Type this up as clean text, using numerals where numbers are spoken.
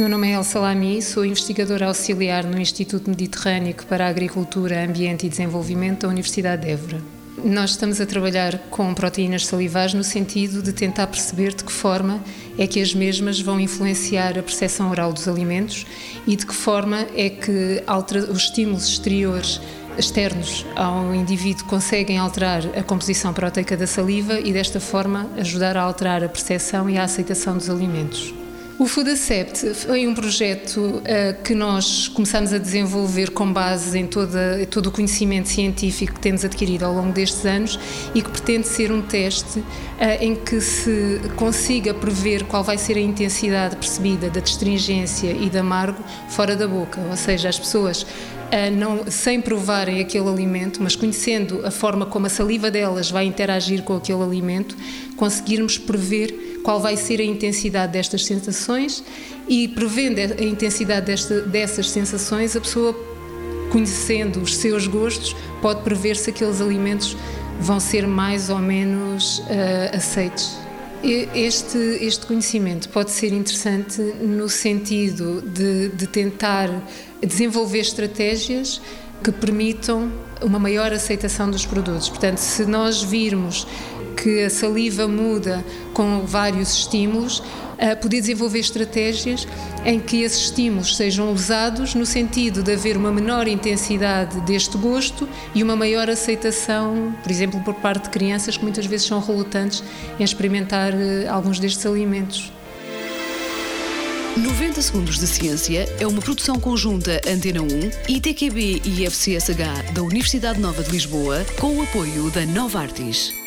Meu nome é Elsa Lamy, sou investigadora auxiliar no Instituto Mediterrâneo para a Agricultura, Ambiente e Desenvolvimento da Universidade de Évora. Nós estamos a trabalhar com proteínas salivares no sentido de tentar perceber de que forma é que as mesmas vão influenciar a percepção oral dos alimentos e de que forma é que os estímulos externos ao indivíduo conseguem alterar a composição proteica da saliva e desta forma ajudar a alterar a percepção e a aceitação dos alimentos. O Food Accept foi um projeto que nós começamos a desenvolver com base em todo o conhecimento científico que temos adquirido ao longo destes anos e que pretende ser um teste em que se consiga prever qual vai ser a intensidade percebida da astringência e de amargo fora da boca, ou seja, as pessoas sem provarem aquele alimento, mas conhecendo a forma como a saliva delas vai interagir com aquele alimento, conseguirmos prever qual vai ser a intensidade destas sensações e, prevendo a intensidade dessas sensações, a pessoa, conhecendo os seus gostos, pode prever se aqueles alimentos vão ser mais ou menos aceitos. Este conhecimento pode ser interessante no sentido de tentar desenvolver estratégias que permitam uma maior aceitação dos produtos. Portanto, se nós virmos que a saliva muda com vários estímulos, poder desenvolver estratégias em que esses estímulos sejam usados no sentido de haver uma menor intensidade deste gosto e uma maior aceitação, por exemplo, por parte de crianças que muitas vezes são relutantes em experimentar alguns destes alimentos. 90 Segundos de Ciência é uma produção conjunta Antena 1, ITQB e FCSH da Universidade Nova de Lisboa, com o apoio da Novartis.